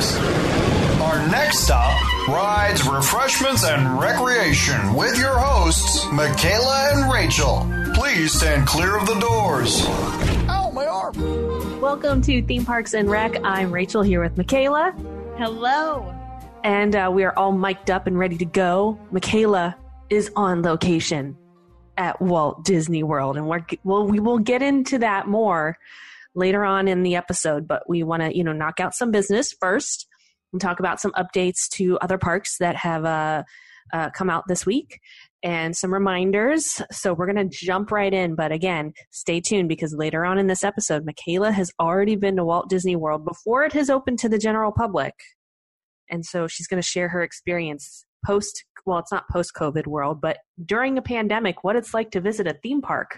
Parks. Our next stop, rides, refreshments, and recreation with your hosts, Michaela and Rachel. Please stand clear of the doors. Ow, my arm. Welcome to Theme Parks and Rec. I'm Rachel here with Michaela. Hello. And we are all mic'd up and ready to go. Michaela is on location at Walt Disney World, and we will get into that more later on in the episode, but we want to, knock out some business first and talk about some updates to other parks that have come out this week and some reminders. So we're going to jump right in, but again, stay tuned because later on in this episode, Michaela has already been to Walt Disney World before it has opened to the general public. And so she's going to share her experience it's not post-COVID world, but during a pandemic, what it's like to visit a theme park.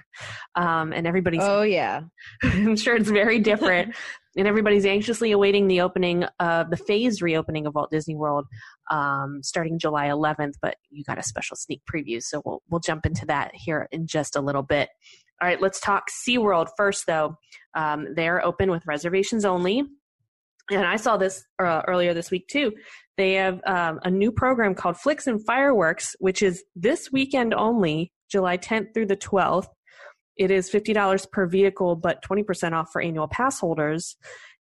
And everybody's... Oh, yeah. I'm sure it's very different. And everybody's anxiously awaiting the opening of the phased reopening of Walt Disney World starting July 11th, but you got a special sneak preview, so we'll jump into that here in just a little bit. All right, let's talk SeaWorld first, though. They're open with reservations only. And I saw this earlier this week, too. They have a new program called Flicks and Fireworks, which is this weekend only, July 10th through the 12th. It is $50 per vehicle, but 20% off for annual pass holders.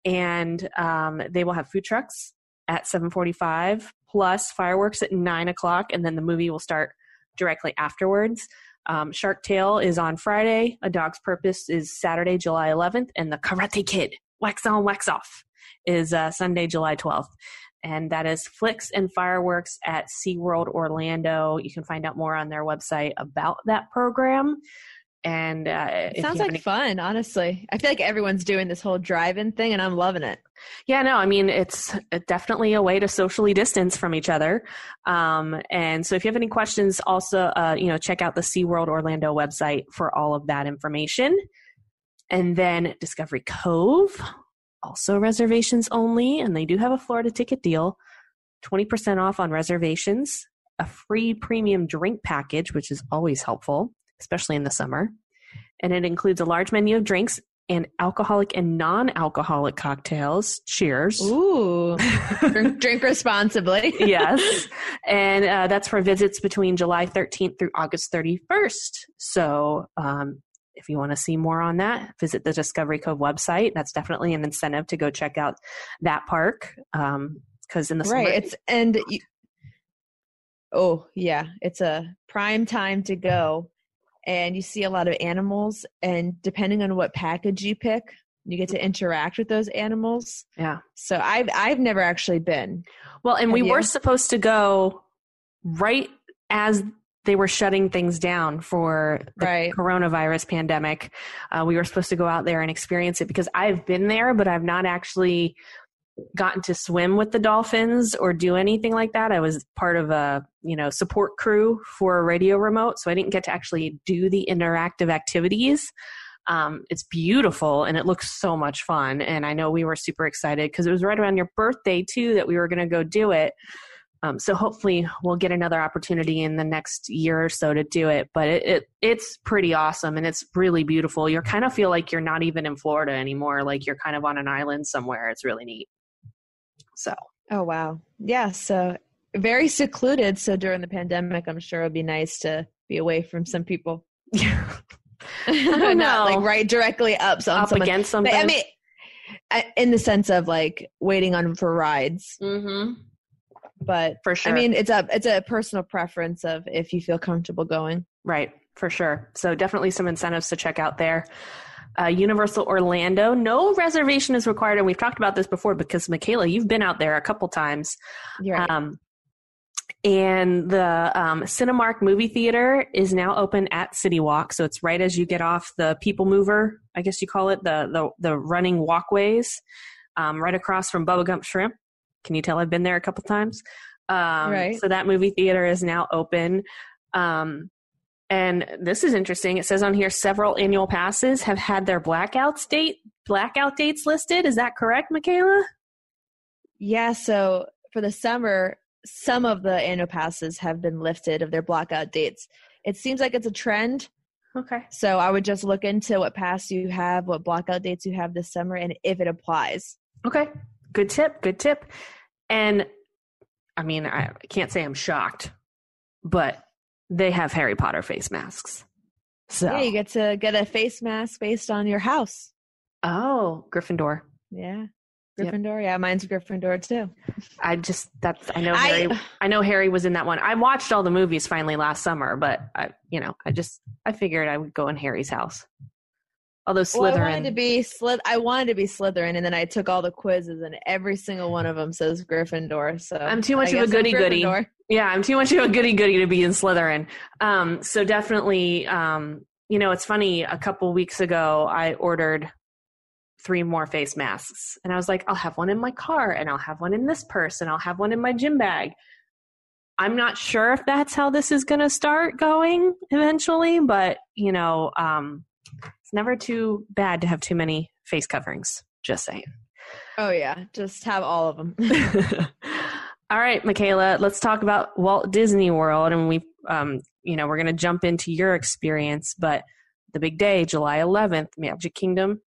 And they will have food trucks at 7:45, plus fireworks at 9 o'clock, and then the movie will start directly afterwards. Shark Tale is on Friday. A Dog's Purpose is Saturday, July 11th. And the Karate Kid, Wax On, Wax Off, is Sunday, July 12th. And that is Flicks and Fireworks at SeaWorld Orlando. You can find out more on their website about that program. And it sounds like fun, honestly. I feel like everyone's doing this whole drive-in thing, and I'm loving it. Yeah, no, I mean, it's definitely a way to socially distance from each other. And so if you have any questions, also, check out the SeaWorld Orlando website for all of that information. And then Discovery Cove, also reservations only, and they do have a Florida ticket deal, 20% off on reservations, a free premium drink package, which is always helpful, especially in the summer. And it includes a large menu of drinks and alcoholic and non-alcoholic cocktails. Cheers. Ooh. drink responsibly. Yes. And that's for visits between July 13th through August 31st. So if you want to see more on that, visit the Discovery Cove website. That's definitely an incentive to go check out that park. Because in the summer... Right. It's a prime time to go. And you see a lot of animals, and depending on what package you pick, you get to interact with those animals. Yeah. So I've never actually been. Well, and we were supposed to go right as they were shutting things down for the coronavirus pandemic. We were supposed to go out there and experience it because I've been there, but I've not actually gotten to swim with the dolphins or do anything like that. I was part of a, support crew for a radio remote, so I didn't get to actually do the interactive activities. It's beautiful and it looks so much fun. And I know we were super excited because it was right around your birthday too that we were going to go do it. So hopefully we'll get another opportunity in the next year or so to do it. But it's pretty awesome and it's really beautiful. You kind of feel like you're not even in Florida anymore. Like you're kind of on an island somewhere. It's really neat. So. Oh, wow. Yeah. So very secluded. So during the pandemic, I'm sure it'd be nice to be away from some people. Yeah. Not like right directly up against something. But, I mean, in the sense of like waiting on for rides. Mm-hmm. But for sure, I mean, it's a personal preference of if you feel comfortable going. Right, for sure. So definitely some incentives to check out there. Universal Orlando, no reservation is required, and we've talked about this before because Michaela, you've been out there a couple times. You're right. And the Cinemark movie theater is now open at City Walk, so it's right as you get off the People Mover, I guess you call it, the running walkways, right across from Bubba Gump Shrimp. Can you tell I've been there a couple times? Right. So that movie theater is now open. And this is interesting. It says on here, several annual passes have had their blackout dates listed. Is that correct, Michaela? Yeah. So for the summer, some of the annual passes have been lifted of their blackout dates. It seems like it's a trend. Okay. So I would just look into what pass you have, what blackout dates you have this summer, and if it applies. Okay. Good tip. Good tip. And I mean, I can't say I'm shocked, but they have Harry Potter face masks. So Yeah, you get to get a face mask based on your house. Oh, Gryffindor. Yeah. Gryffindor. Yep. Yeah, mine's Gryffindor too. I know Harry was in that one. I watched all the movies finally last summer, but I figured I would go in Harry's house. Although Slytherin. Well, I wanted to be Slytherin, and then I took all the quizzes, and every single one of them says Gryffindor. So I'm too much of a goody goody. Yeah, I'm too much of a goody goody to be in Slytherin. So definitely, it's funny. A couple weeks ago, I ordered 3 more face masks, and I was like, I'll have one in my car, and I'll have one in this purse, and I'll have one in my gym bag. I'm not sure if that's how this is going to start going eventually, but it's never too bad to have too many face coverings. Just saying. Oh yeah, just have all of them. All right, Michaela, let's talk about Walt Disney World, and we're going to jump into your experience, but the big day, July 11th, Magic Kingdom,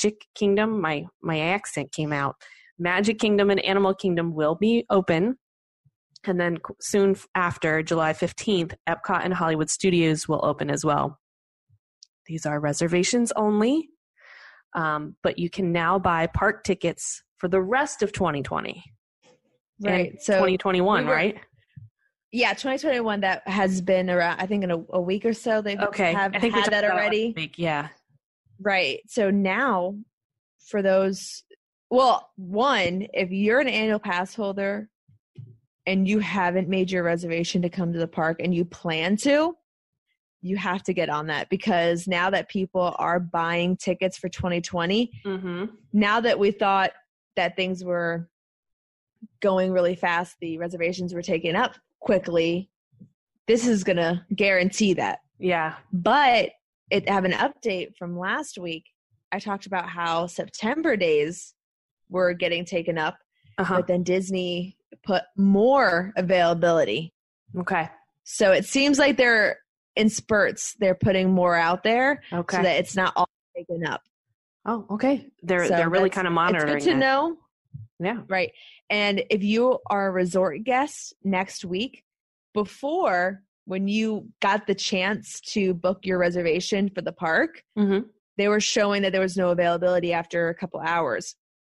my accent came out. Magic Kingdom and Animal Kingdom will be open. And then soon after, July 15th, Epcot and Hollywood Studios will open as well. These are reservations only, but you can now buy park tickets for the rest of 2020. Right. So 2021, right? Yeah, 2021, that has been around, I think in a week or so. They've had that already. Yeah. Right. So now for those, one, if you're an annual pass holder and you haven't made your reservation to come to the park and you plan to, you have to get on that, because now that people are buying tickets for 2020, now that we thought that things were going really fast, the reservations were taken up quickly, this is going to guarantee that. Yeah. But I have an update from last week. I talked about how September days were getting taken up, but then Disney put more availability. Okay. So it seems like they're in spurts. They're putting more out there so that it's not all taken up. Oh, okay. They're really kind of monitoring. It's good to know. Yeah. Right. And if you are a resort guest next week, before, when you got the chance to book your reservation for the park, they were showing that there was no availability after a couple hours.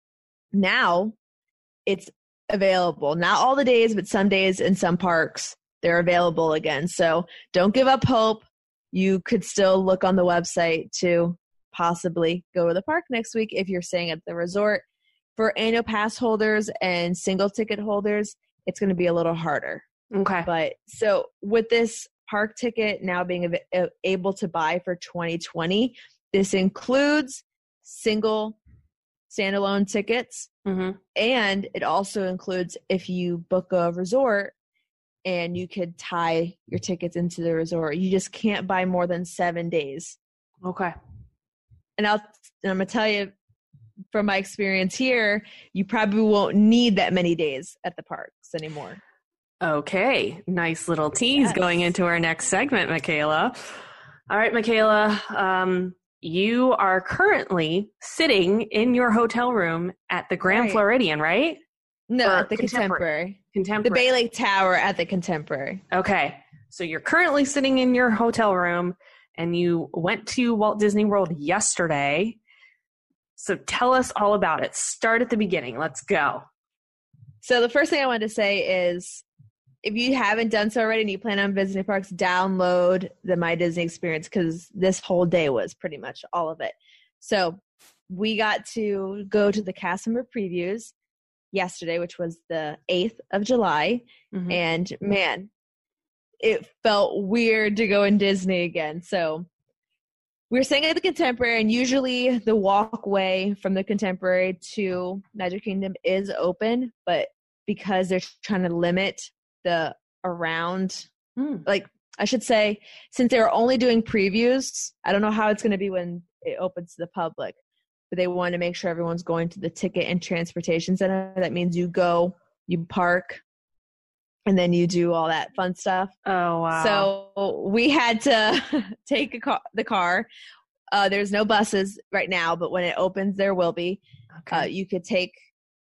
Now it's available. Not all the days, but some days in some parks, they're available again. So don't give up hope. You could still look on the website to possibly go to the park next week if you're staying at the resort. For annual pass holders and single ticket holders, it's going to be a little harder. Okay. But so with this park ticket now being able to buy for 2020, this includes single standalone tickets. And it also includes if you book a resort and you could tie your tickets into the resort. You just can't buy more than 7 days. Okay. And I'm going to tell you, from my experience here, you probably won't need that many days at the parks anymore. Okay. Nice little tease going into our next segment, Michaela. All right, Michaela. You are currently sitting in your hotel room at the Grand Floridian, right? No, at the Contemporary. The Bay Lake Tower at the Contemporary. Okay. So you're currently sitting in your hotel room and you went to Walt Disney World yesterday. So tell us all about it. Start at the beginning. Let's go. So the first thing I wanted to say is, if you haven't done so already and you plan on visiting parks, download the My Disney Experience, because this whole day was pretty much all of it. So we got to go to the cast member previews yesterday, which was the 8th of July. And man, it felt weird to go in Disney again. So we were staying at the Contemporary, and usually the walkway from the Contemporary to Magic Kingdom is open, but because they're trying to limit the around, like I should say, since they were only doing previews, I don't know how it's going to be when it opens to the public, but they want to make sure everyone's going to the ticket and transportation center. That means you go, you park, and then you do all that fun stuff. Oh, wow. So we had to take the car. There's no buses right now, but when it opens, there will be. Okay. You could take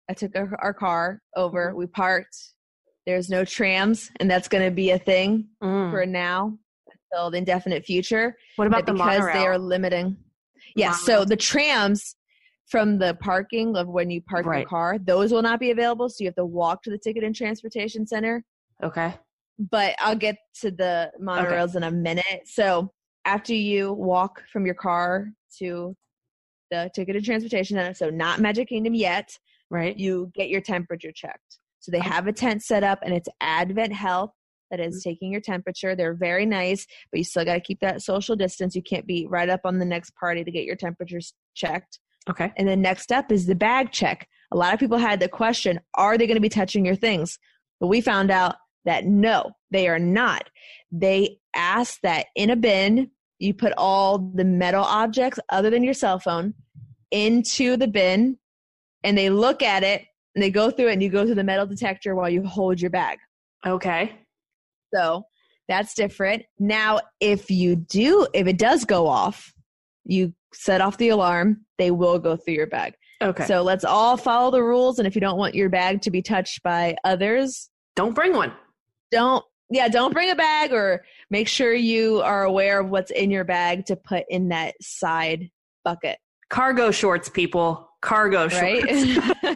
I took our car over. We parked. There's no trams, and that's going to be a thing for now until the indefinite future. What about the monorail? Because they are limiting. Yeah, so the trams from the parking of when you park your car, those will not be available, so you have to walk to the Ticket and Transportation Center. Okay. But I'll get to the monorails in a minute. So after you walk from your car to the Ticket and Transportation Center, so not Magic Kingdom yet, right? You get your temperature checked. So they have a tent set up, and it's Advent Health that is taking your temperature. They're very nice, but you still got to keep that social distance. You can't be right up on the next party to get your temperatures checked. Okay. And then next up is the bag check. A lot of people had the question, are they going to be touching your things? But we found out that no, they are not. They ask that in a bin, you put all the metal objects other than your cell phone into the bin, and they look at it, and they go through it, and you go through the metal detector while you hold your bag. Okay. So that's different. Now, if it does go off, you set off the alarm, they will go through your bag. Okay. So let's all follow the rules. And if you don't want your bag to be touched by others, don't bring one. Don't bring a bag, or make sure you are aware of what's in your bag to put in that side bucket. Cargo shorts, people. Cargo shorts. Right?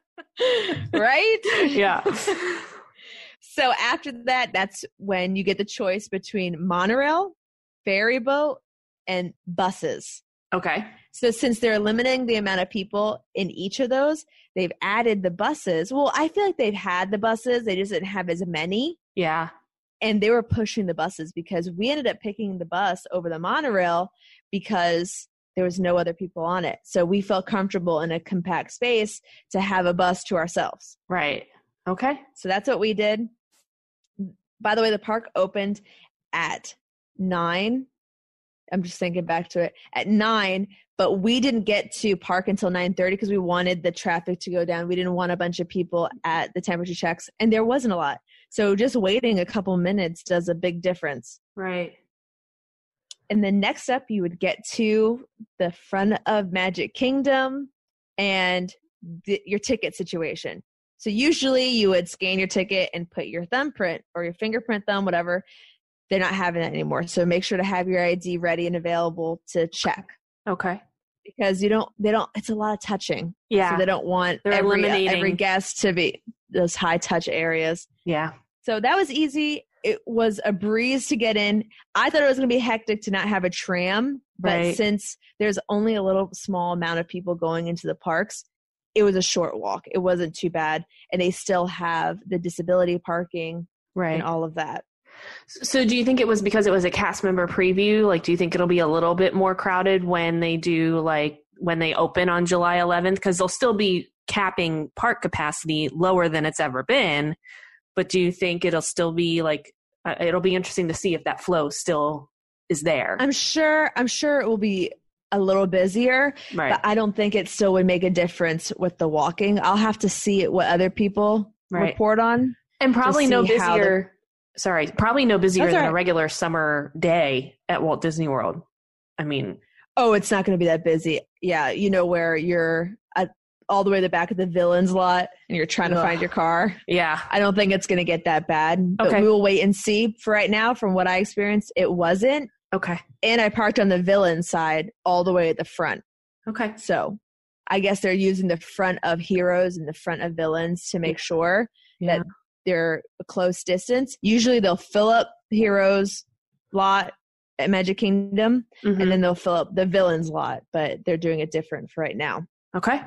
Right? Yeah. So after that, that's when you get the choice between monorail, ferry boat, and buses. Okay. So since they're limiting the amount of people in each of those, they've added the buses. Well, I feel like they've had the buses. They just didn't have as many. Yeah. And they were pushing the buses because we ended up picking the bus over the monorail because there was no other people on it. So we felt comfortable in a compact space to have a bus to ourselves. Right. Okay. So that's what we did. By the way, the park opened at 9. I'm just thinking back to it. At 9, but we didn't get to park until 9:30 because we wanted the traffic to go down. We didn't want a bunch of people at the temperature checks, and there wasn't a lot. So just waiting a couple minutes does a big difference. Right. And then next up, you would get to the front of Magic Kingdom and your ticket situation. So usually you would scan your ticket and put your thumbprint or your fingerprint thumb, whatever. They're not having that anymore. So make sure to have your ID ready and available to check. Okay. Because it's a lot of touching. Yeah. So they don't want every guest to be those high touch areas. Yeah. So that was easy. It was a breeze to get in. I thought it was going to be hectic to not have a tram, but since there's only a little small amount of people going into the parks, it was a short walk. It wasn't too bad. And they still have the disability parking and all of that. So do you think it was because it was a cast member preview? Like, do you think it'll be a little bit more crowded when they open on July 11th? Because they'll still be capping park capacity lower than it's ever been. But do you think it'll still be it'll be interesting to see if that flow still is there? I'm sure it will be a little busier, but I don't think it still would make a difference with the walking. I'll have to see what other people report on. And probably no busier than a regular summer day at Walt Disney World. I mean, it's not going to be that busy. Yeah. Where you're all the way to the back of the Villains lot and you're trying to find your car. Yeah. I don't think it's going to get that bad, but we will wait and see. For right now, from what I experienced, it wasn't. Okay. And I parked on the Villains side all the way at the front. Okay. So I guess they're using the front of Heroes and the front of Villains to make sure that they're a close distance. Usually they'll fill up Heroes lot at Magic Kingdom and then they'll fill up the Villains lot, but they're doing it different for right now. Okay.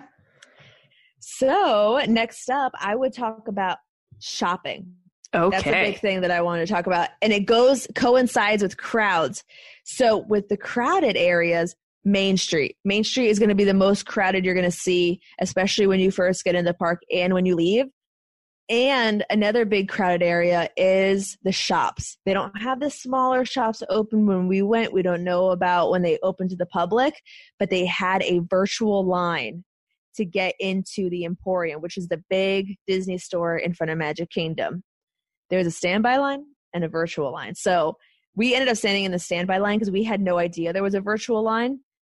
So next up, I would talk about shopping. Okay. That's a big thing that I want to talk about. And it coincides with crowds. So with the crowded areas, Main Street is going to be the most crowded you're going to see, especially when you first get in the park and when you leave. And another big crowded area is the shops. They don't have the smaller shops open when we went. We don't know about when they opened to the public, but they had a virtual line to get into the Emporium, which is the big Disney store in front of Magic Kingdom. There's a standby line and a virtual line. So we ended up standing in the standby line because we had no idea there was a virtual line.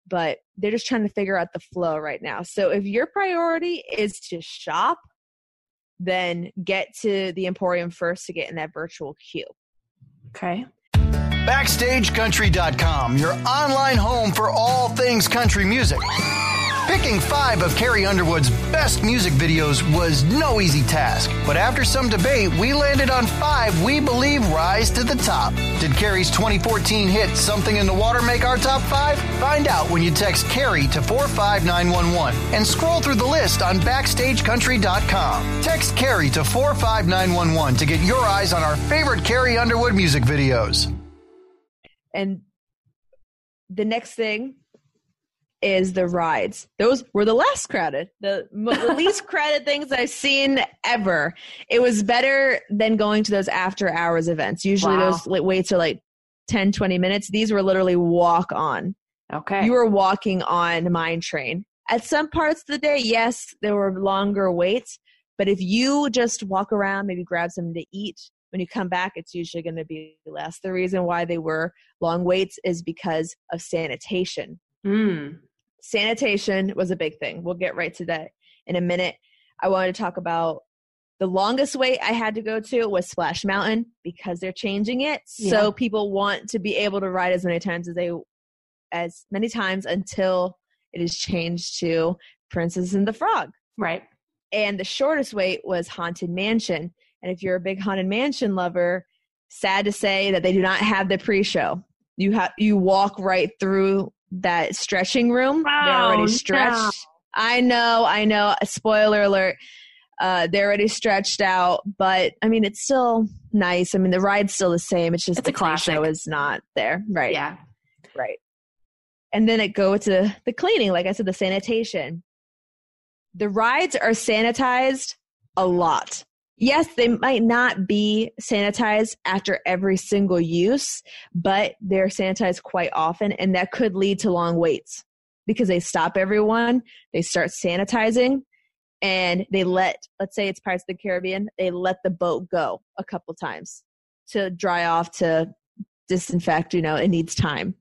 but they're just trying to figure out the flow right now. So if your priority is to shop, then get to the Emporium first to get in that virtual queue. Okay. BackstageCountry.com, your online home for all things country music. Picking 5 of Carrie Underwood's best music videos was no easy task, but after some debate, we landed on 5 we believe rise to the top. Did Carrie's 2014 hit Something in the Water make our top 5? Find out when you text Carrie to 45911 and scroll through the list on BackstageCountry.com. Text Carrie to 45911 to get your eyes on our favorite Carrie Underwood music videos. And the next thing is the rides. Those were the less crowded, the least crowded things I've seen ever. It was better than going to those after hours events. Usually those waits are like 10, 20 minutes. These were literally walk on. Okay. You were walking on Mine Train. At some parts of the day, yes, there were longer waits, but if you just walk around, maybe grab something to eat, when you come back, it's usually going to be less. The reason why they were long waits is because of sanitation. Sanitation was a big thing. We'll get right to that in a minute. I wanted to talk about the longest wait I had to go to was Splash Mountain because they're changing it. Yeah. So people want to be able to ride as many times until it is changed to Princess and the Frog. Right. And the shortest wait was Haunted Mansion. And if you're a big Haunted Mansion lover, sad to say that they do not have the pre-show. You walk right through that stretching room. They're already stretched. No. I know. Spoiler alert. They're already stretched out, but I mean, it's still nice. I mean, the ride's still the same. It's just the pre-show is not there. Right. Yeah. Right. And then it goes to the cleaning. Like I said, the sanitation. The rides are sanitized a lot. Yes, they might not be sanitized after every single use, but they're sanitized quite often, and that could lead to long waits because they stop everyone, they start sanitizing, and they let's say it's Pirates of the Caribbean, they let the boat go a couple times to dry off, to disinfect, it needs time.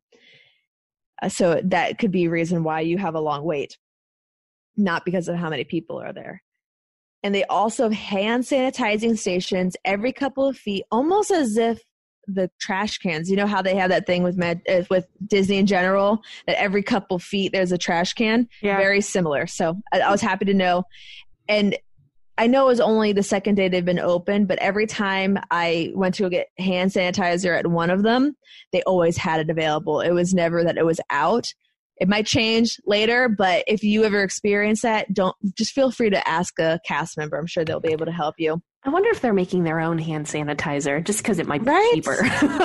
So that could be a reason why you have a long wait, not because of how many people are there. And they also have hand sanitizing stations every couple of feet, almost as if the trash cans, you know how they have that thing with Disney in general, that every couple feet there's a trash can? Yeah. Very similar. So I was happy to know. And I know it was only the second day they've been open, but every time I went to go get hand sanitizer at one of them, they always had it available. It was never that it was out. It might change later, but if you ever experience that, just feel free to ask a cast member. I'm sure they'll be able to help you. I wonder if they're making their own hand sanitizer just because it might be cheaper.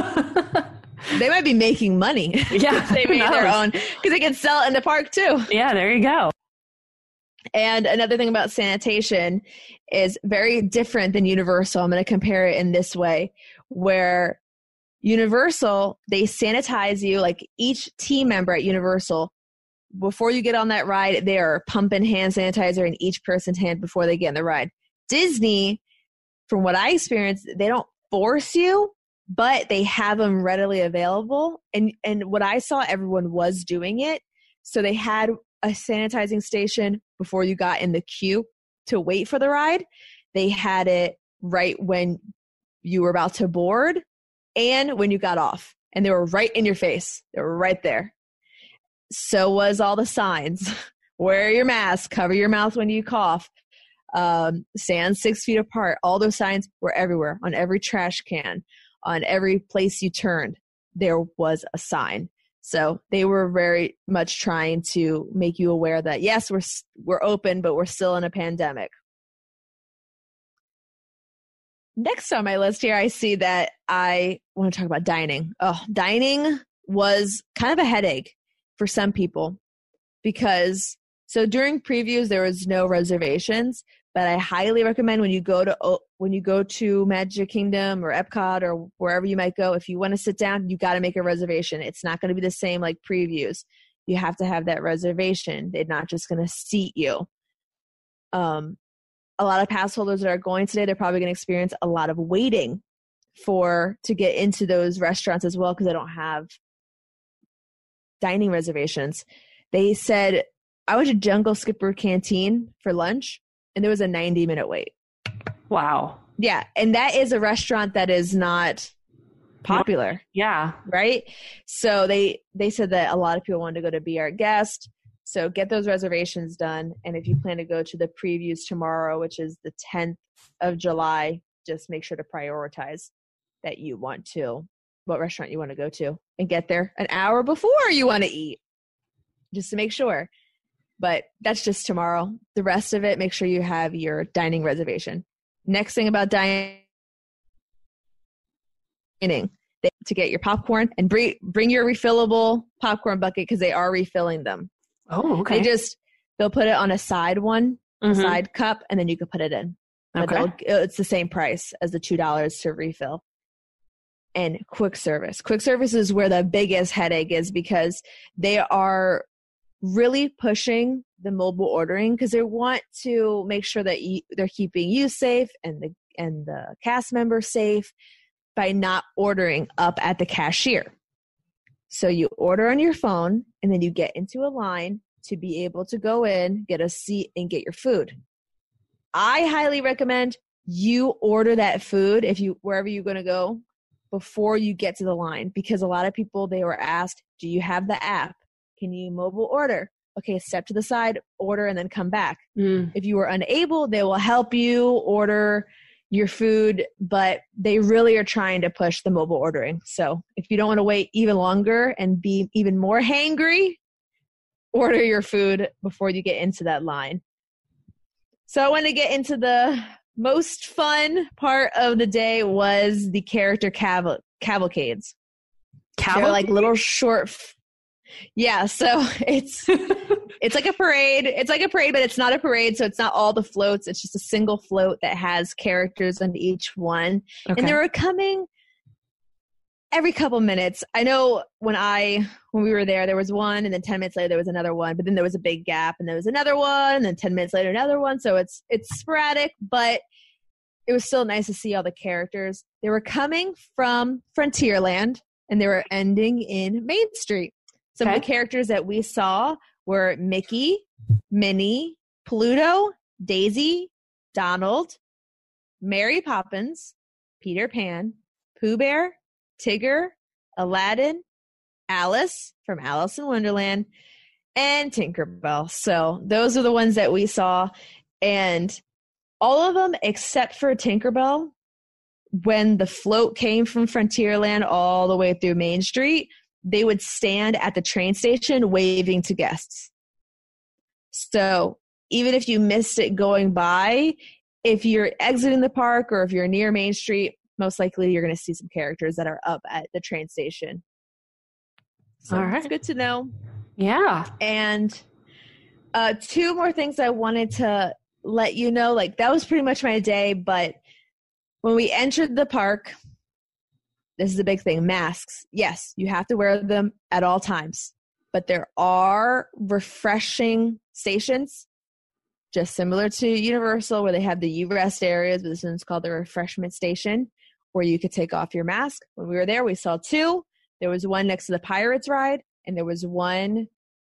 They might be making money. Yeah, they made their own because they can sell it in the park too. Yeah, there you go. And another thing about sanitation is very different than Universal. I'm going to compare it in this way, where Universal, they sanitize you, like each team member at Universal, before you get on that ride, they are pumping hand sanitizer in each person's hand before they get on the ride. Disney, from what I experienced, they don't force you, but they have them readily available. And what I saw, everyone was doing it. So they had a sanitizing station before you got in the queue to wait for the ride. They had it right when you were about to board and when you got off, and they were right in your face. They were right there. So was all the signs. Wear your mask, cover your mouth when you cough, stand 6 feet apart. All those signs were everywhere, on every trash can, on every place you turned. There was a sign. So they were very much trying to make you aware that, yes, we're open, but we're still in a pandemic. Next on my list here, I see that I want to talk about dining. Oh, dining was kind of a headache for some people because during previews, there was no reservations, but I highly recommend when you go to Magic Kingdom or Epcot or wherever you might go, if you want to sit down, you got to make a reservation. It's not going to be the same like previews. You have to have that reservation. They're not just going to seat you. A lot of pass holders that are going today, they're probably going to experience a lot of waiting to get into those restaurants as well because they don't have dining reservations. They said, I went to Jungle Skipper Canteen for lunch, and there was a 90-minute wait. Wow. Yeah, and that is a restaurant that is not popular. Yeah. Right? So they said that a lot of people wanted to go to Be Our Guest. So get those reservations done. And if you plan to go to the previews tomorrow, which is the 10th of July, just make sure to prioritize that you want to, what restaurant you want to go to, and get there an hour before you want to eat, just to make sure. But that's just tomorrow. The rest of it, make sure you have your dining reservation. Next thing about dining, to get your popcorn and bring your refillable popcorn bucket because they are refilling them. Oh, okay. They'll put it on a side one, side cup, and then you can put it in. But it's the same price as the $2 to refill. And quick service. Quick service is where the biggest headache is because they are really pushing the mobile ordering because they want to make sure that they're keeping you safe and the cast members safe by not ordering up at the cashier. So you order on your phone and then you get into a line to be able to go in, get a seat, and get your food. I highly recommend you order that food wherever you're going to go before you get to the line, because a lot of people, they were asked, do you have the app? Can you mobile order? Okay, step to the side, order, and then come back. If you are unable, they will help you order your food, but they really are trying to push the mobile ordering. So if you don't want to wait even longer and be even more hangry, order your food before you get into that line. So I want to get into the most fun part of the day was the character cavalcades. They're like little short. Yeah, so it's like a parade. It's like a parade, but it's not a parade, so it's not all the floats. It's just a single float that has characters on each one. Okay. And they were coming every couple minutes. I know when we were there was one, and then 10 minutes later there was another one, but then there was a big gap, and there was another one, and then 10 minutes later another one. So it's sporadic, but it was still nice to see all the characters. They were coming from Frontierland, and they were ending in Main Street. Some of the characters that we saw were Mickey, Minnie, Pluto, Daisy, Donald, Mary Poppins, Peter Pan, Pooh Bear, Tigger, Aladdin, Alice from Alice in Wonderland, and Tinkerbell. So those are the ones that we saw. And all of them except for Tinkerbell, when the float came from Frontierland all the way through Main Street, they would stand at the train station waving to guests. So even if you missed it going by, if you're exiting the park or if you're near Main Street, most likely you're going to see some characters that are up at the train station. So all right. It's good to know. Yeah. And two more things I wanted to let you know. Like, that was pretty much my day, but when we entered the park, this is a big thing. Masks. Yes, you have to wear them at all times. But there are refreshing stations, just similar to Universal, where they have the rest areas, but this one's called the refreshment station, where you could take off your mask. When we were there, we saw two. There was one next to the Pirates ride, and there was one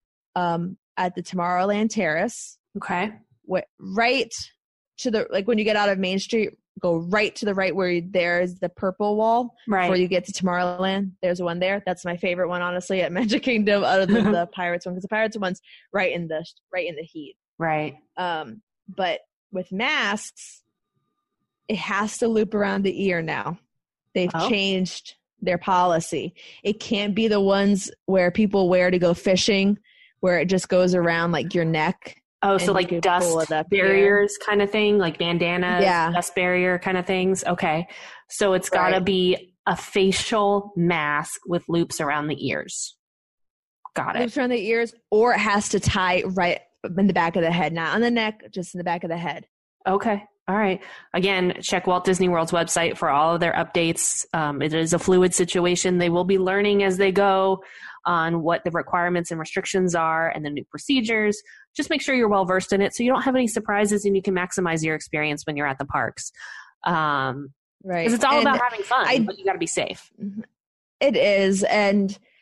at the Tomorrowland Terrace. Okay. Right to the, like when you get out of Main Street, go right to the right where there's the purple wall. Right. Before you get to Tomorrowland, there's one there. That's my favorite one, honestly, at Magic Kingdom, other than the Pirates one, because the Pirates one's right in the heat. Right. But with masks, it has to loop around the ear now. They've changed their policy. It can't be the ones where people wear to go fishing, where it just goes around like your neck. Oh, so like dust barriers kind of thing, like bandanas, dust barrier kind of things. Okay. So it's got to be a facial mask with loops around the ears. Got it. Loops around the ears, or it has to tie right in the back of the head, not on the neck, just in the back of the head. Okay. All right. Again, check Walt Disney World's website for all of their updates. It is a fluid situation. They will be learning as they go on what the requirements and restrictions are and the new procedures. Just make sure you're well versed in it so you don't have any surprises and you can maximize your experience when you're at the parks. Right. Because it's all about having fun, but you got to be safe. It is. And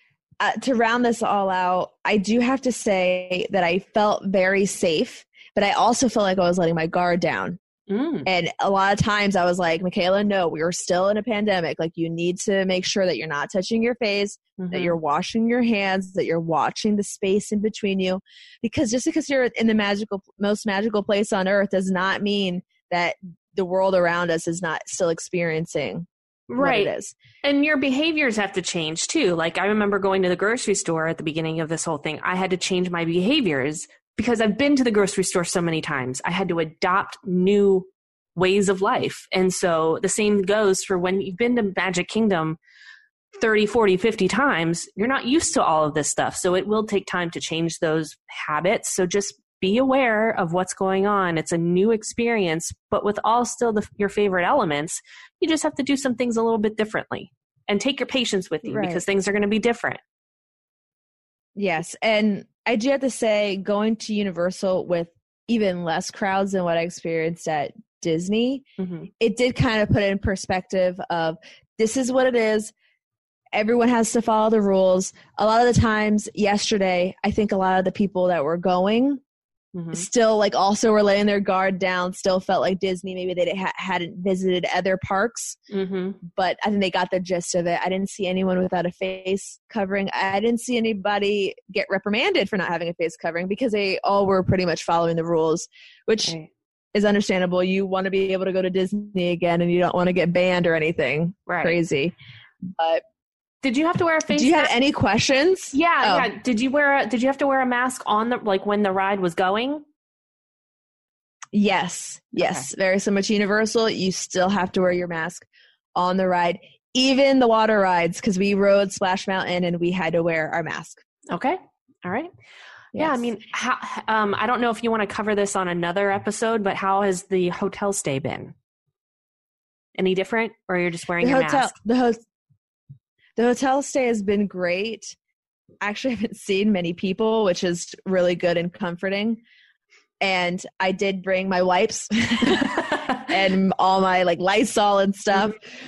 to round this all out, I do have to say that I felt very safe, but I also felt like I was letting my guard down. And a lot of times I was like, Michaela, no, we are still in a pandemic. Like, you need to make sure that you're not touching your face, that you're washing your hands, that you're watching the space in between you. Because just because you're in the most magical place on earth does not mean that the world around us is not still experiencing what it is. And your behaviors have to change too. Like, I remember going to the grocery store at the beginning of this whole thing. I had to change my behaviors because I've been to the grocery store so many times. I had to adopt new ways of life. And so the same goes for when you've been to Magic Kingdom 30, 40, 50 times, you're not used to all of this stuff. So it will take time to change those habits. So just be aware of what's going on. It's a new experience, but with all still your favorite elements, you just have to do some things a little bit differently and take your patience with you because things are going to be different. Yes. And I do have to say, going to Universal with even less crowds than what I experienced at Disney, it did kind of put it in perspective of, this is what it is. Everyone has to follow the rules. A lot of the times yesterday, I think a lot of the people that were going still like also were laying their guard down, still felt like Disney. Maybe they hadn't visited other parks, but I think they got the gist of it. I didn't see anyone without a face covering. I didn't see anybody get reprimanded for not having a face covering because they all were pretty much following the rules, which is understandable. You want to be able to go to Disney again and you don't want to get banned or anything crazy. But did you have to wear a face mask? Do you have any questions? Yeah. Did you have to wear a mask on when the ride was going? Yes. Okay. Very similar to Universal. You still have to wear your mask on the ride, even the water rides, because we rode Splash Mountain and we had to wear our mask. Okay. All right. Yes. Yeah. I mean, I don't know if you want to cover this on another episode, but how has the hotel stay been? Any different, or you're just wearing your mask? The hotel stay has been great. Actually, I haven't seen many people, which is really good and comforting. And I did bring my wipes and all my Lysol and stuff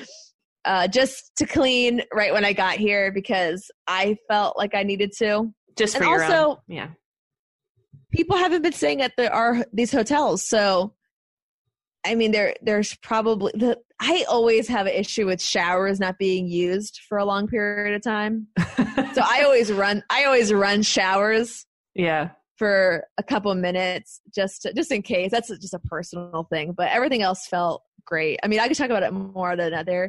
just to clean right when I got here because I felt like I needed to. Just for your own. Yeah. People haven't been staying at these hotels, so I mean, there's probably I always have an issue with showers not being used for a long period of time. So I always run showers. Yeah. For a couple of minutes, just in case. That's just a personal thing, but everything else felt great. I mean, I could talk about it more at another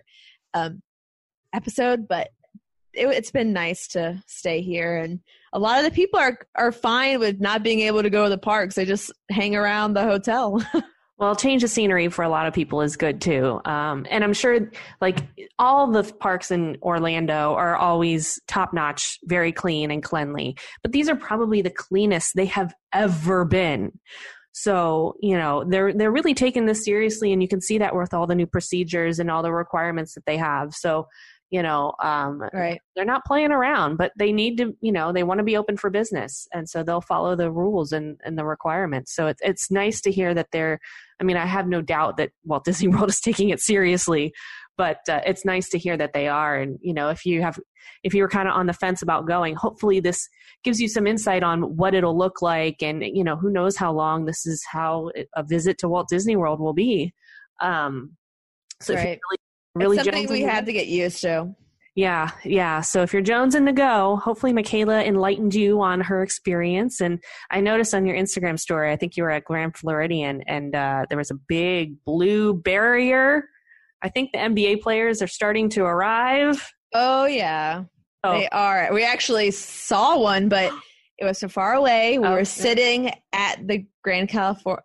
episode, but it's been nice to stay here. And a lot of the people are fine with not being able to go to the parks. They just hang around the hotel. Well, change of scenery for a lot of people is good too. And I'm sure all the parks in Orlando are always top notch, very clean and cleanly, but these are probably the cleanest they have ever been. So, they're really taking this seriously, and you can see that with all the new procedures and all the requirements that they have. So, they're not playing around, but they need to, they want to be open for business. And so they'll follow the rules and the requirements. So it's nice to hear that I have no doubt that Walt Disney World is taking it seriously, but it's nice to hear that they are. And, if you were kind of on the fence about going, hopefully this gives you some insight on what it'll look like. And, who knows how long this is, how a visit to Walt Disney World will be. So if you're really it's something we had to get used to. Yeah. So if you're jonesing to go, hopefully Michaela enlightened you on her experience. And I noticed on your Instagram story, I think you were at Grand Floridian, and there was a big blue barrier. I think the NBA players are starting to arrive. Oh, yeah. They are. We actually saw one, but it was so far away. We were sitting at the California,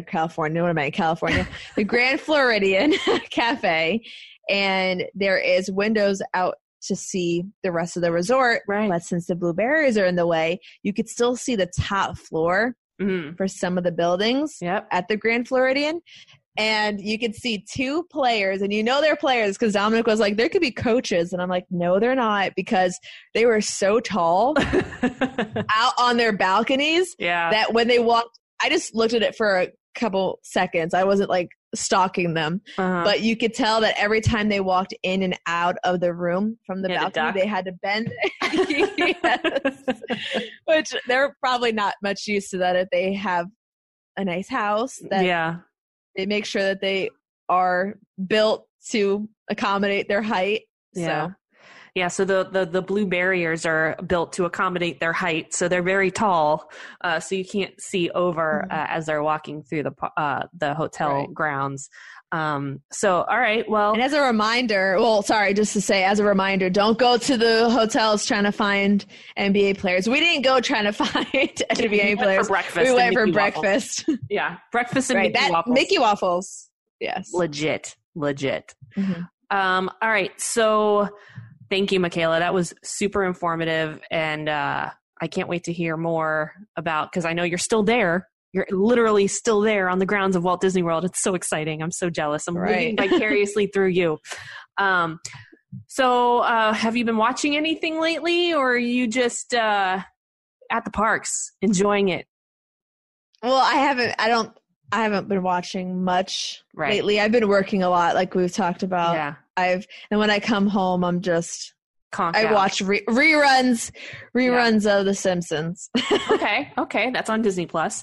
the Grand Floridian Cafe. And there is windows out to see the rest of the resort. Right. But since the blue barriers are in the way, you could still see the top floor for some of the buildings at the Grand Floridian. And you could see two players, and they're players because Dominic was like, there could be coaches. And I'm like, no, they're not, because they were so tall out on their balconies that when they walked, I just looked at it for a couple seconds. I wasn't stalking them. But you could tell that every time they walked in and out of the room from the balcony, they had to bend. Yes. Which they're probably not much used to that if they have a nice house. That they make sure that they are built to accommodate their height. So the blue barriers are built to accommodate their height, so they're very tall, so you can't see over as they're walking through the hotel grounds. So all right, well, and as a reminder, as a reminder, don't go to the hotels trying to find NBA players. We didn't go trying to find NBA players. For breakfast, we went for breakfast. Breakfast and Mickey Waffles. Mickey Waffles. Yes, legit. All right, so. Thank you, Michaela. That was super informative, and I can't wait to hear more about, because I know you're still there. You're literally still there on the grounds of Walt Disney World. It's so exciting. I'm so jealous. I'm living vicariously through you. So have you been watching anything lately, or are you just at the parks enjoying it? Well, I haven't been watching much lately. I've been working a lot, like we've talked about. Yeah. And when I come home, I'm just I watch reruns of The Simpsons. Okay, that's on Disney Plus.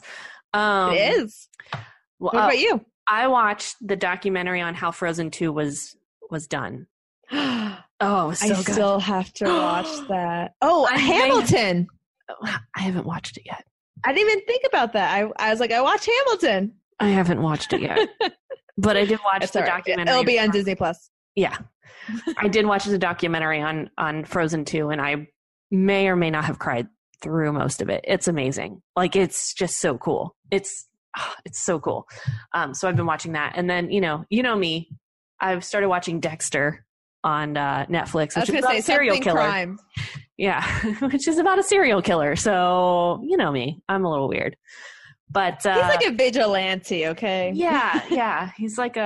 It is. Well, what about you? I watched the documentary on how Frozen 2 was done. Oh, it was so good. I still have to watch that. Oh, Hamilton. I haven't watched it yet. I didn't even think about that. I was like, I watched Hamilton. I haven't watched it yet, but I did watch the documentary. It'll be on Disney Plus. Yeah, I did watch the documentary on Frozen 2, and I may or may not have cried through most of it. It's amazing. Like, it's just so cool. It's so cool. So I've been watching that, and then you know me, I've started watching Dexter on Netflix, which is about a serial killer. Crime. Yeah, which is about a serial killer. So you know me, I'm a little weird, but he's like a vigilante. Okay. Yeah. He's like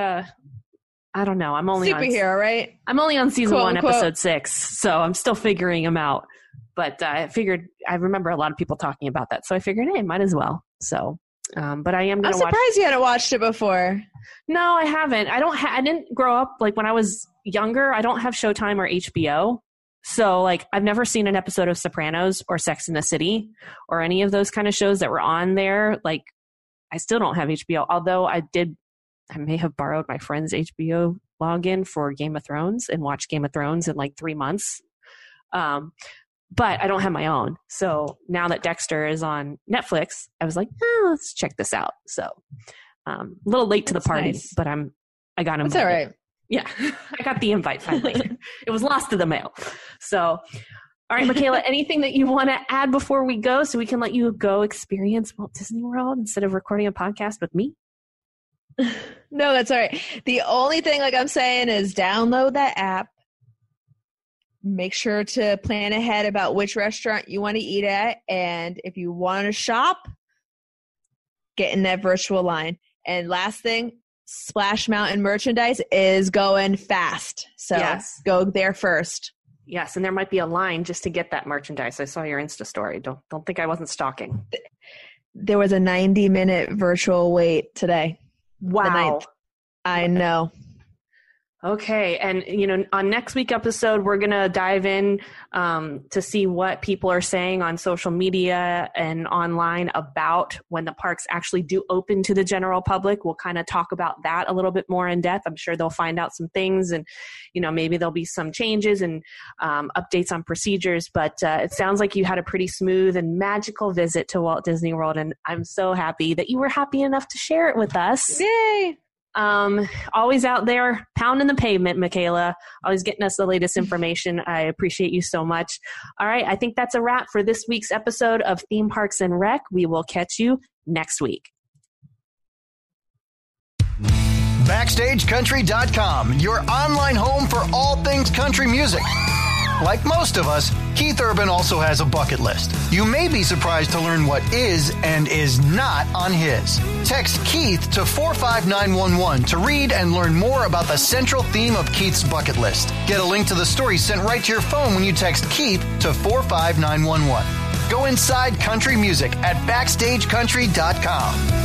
I don't know. I'm only superhero, right? I'm only on season quote, 1, unquote. episode 6, so I'm still figuring him out. But I remember a lot of people talking about that, so I figured, hey, might as well. So, but I am going to watch. I'm surprised you hadn't watched it before. No, I haven't. I didn't grow up, like when I was younger, I don't have Showtime or HBO. So like I've never seen an episode of Sopranos or Sex and the City or any of those kind of shows that were on there. Like I still don't have HBO, although I may have borrowed my friend's HBO login for Game of Thrones and watched Game of Thrones in like 3 months. But I don't have my own. So now that Dexter is on Netflix, I was like, let's check this out. So a little late to the party, nice. But I got invited. That's all right. Yeah, I got the invite finally. It was lost to the mail. So, all right, Michaela, anything that you want to add before we go so we can let you go experience Walt Disney World instead of recording a podcast with me? No, that's all right. The only thing, like I'm saying, is download that app. Make sure to plan ahead about which restaurant you want to eat at. And if you want to shop, get in that virtual line. And last thing, Splash Mountain merchandise is going fast. So Go there first. Yes, and there might be a line just to get that merchandise. I saw your Insta story. Don't think I wasn't stalking. There was a 90-minute virtual wait today. Wow. I know. Okay. And, on next week's episode, we're going to dive in to see what people are saying on social media and online about when the parks actually do open to the general public. We'll kind of talk about that a little bit more in depth. I'm sure they'll find out some things and, maybe there'll be some changes and updates on procedures. But it sounds like you had a pretty smooth and magical visit to Walt Disney World. And I'm so happy that you were happy enough to share it with us. Yay! Always out there pounding the pavement, Michaela, always getting us the latest information. I appreciate you so much. All right. I think that's a wrap for this week's episode of Theme Parks and Rec. We will catch you next week. BackstageCountry.com, your online home for all things country music. Like most of us, Keith Urban also has a bucket list. You may be surprised to learn what is and is not on his. Text Keith to 45911 to read and learn more about the central theme of Keith's bucket list. Get a link to the story sent right to your phone when you text Keith to 45911. Go inside country music at BackstageCountry.com.